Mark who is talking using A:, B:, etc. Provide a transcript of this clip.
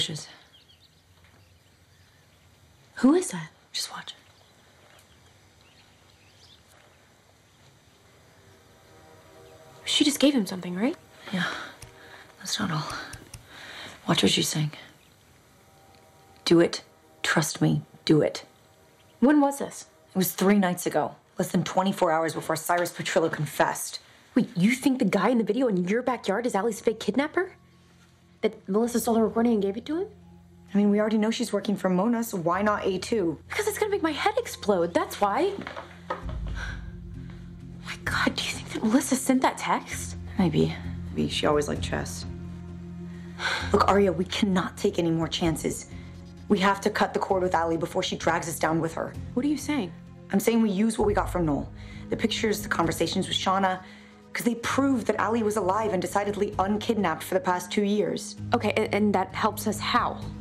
A: bushes.
B: Who is that?
A: Just watch.
B: She just gave him something, right?
A: Yeah, that's not all. Watch what she's saying. Do it. Trust me, do it.
B: When was this?
A: It was 3 nights ago. Less than 24 hours before Cyrus Petrillo confessed.
B: Wait, you think the guy in the video in your backyard is Allie's fake kidnapper? That Melissa stole the recording and gave it to him?
A: I mean, we already know she's working for Mona, so why not A2?
B: Because it's gonna make my head explode, that's why. My God, do you think that Melissa sent that text?
A: Maybe. Maybe. She always liked chess. Look, Arya, we cannot take any more chances. We have to cut the cord with Allie before she drags us down with her.
B: What are you saying?
A: I'm saying we use what we got from Noel. The pictures, the conversations with Shauna, because they proved that Allie was alive and decidedly unkidnapped for the past 2 years.
B: Okay, and that helps us how?